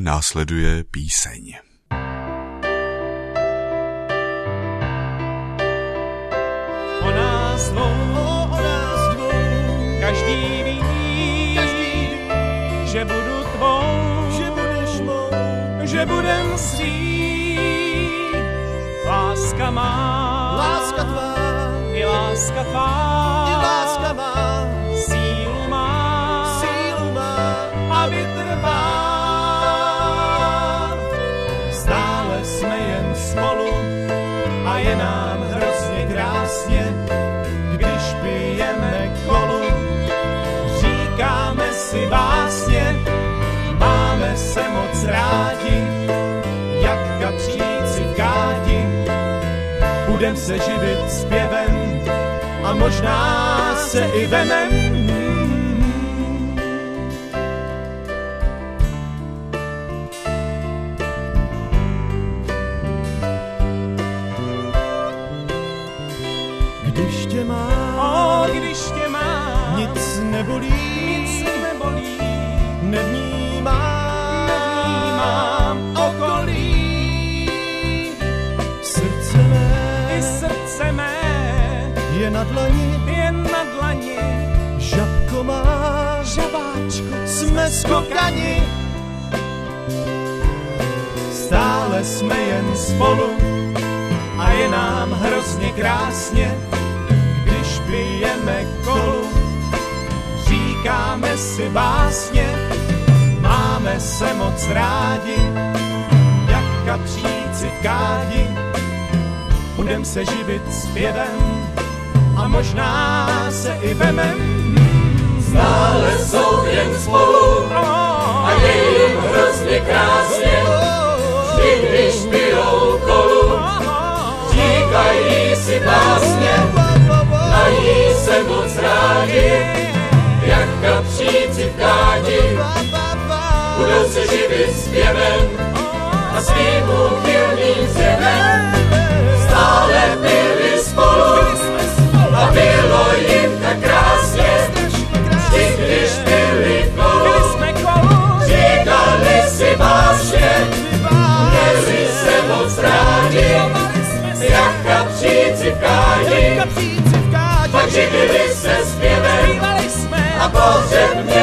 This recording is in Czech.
následuje píseň. O nás dvou, každý ví, že budu tvou, že budeš mou, že budem svý. Láska má, láska tvá, i láska tvá, i láska má, sílu má a vytrvá. Stále jsme jen spolu a je nám hrozně krásně, když pijeme kolu. Říkáme si básně, máme se moc rádi, jak kapříci v kádi. Budem se živit zpěvem a možná se i vemem. když tě má, nic nebolí, nevnímám okolí. Srdce mé je na dlani, žabko má, žabáčku, jsme skokani. Stále jsme jen spolu a je nám hrozně krásně, když pijeme kolu. Říkáme si básně, máme se moc rádi, jak kapříci v kádi. Budem se živit zpěvem a možná se i vemem. Stále jsou jen spolu a je jim hrozně krásně, vždy když pijou kolu. Říkají si básně, mají se moc rádi, jak kapříci v kádi. Budou se živit zpěvem a svým úchylným zjevem. Stále byli spolu a bylo jim tak krásně, vždy když pili kolu. Říkali si básně, měli se moc rádi, jak kapříci v kádi. Pak živili se zpěvem a pohřeb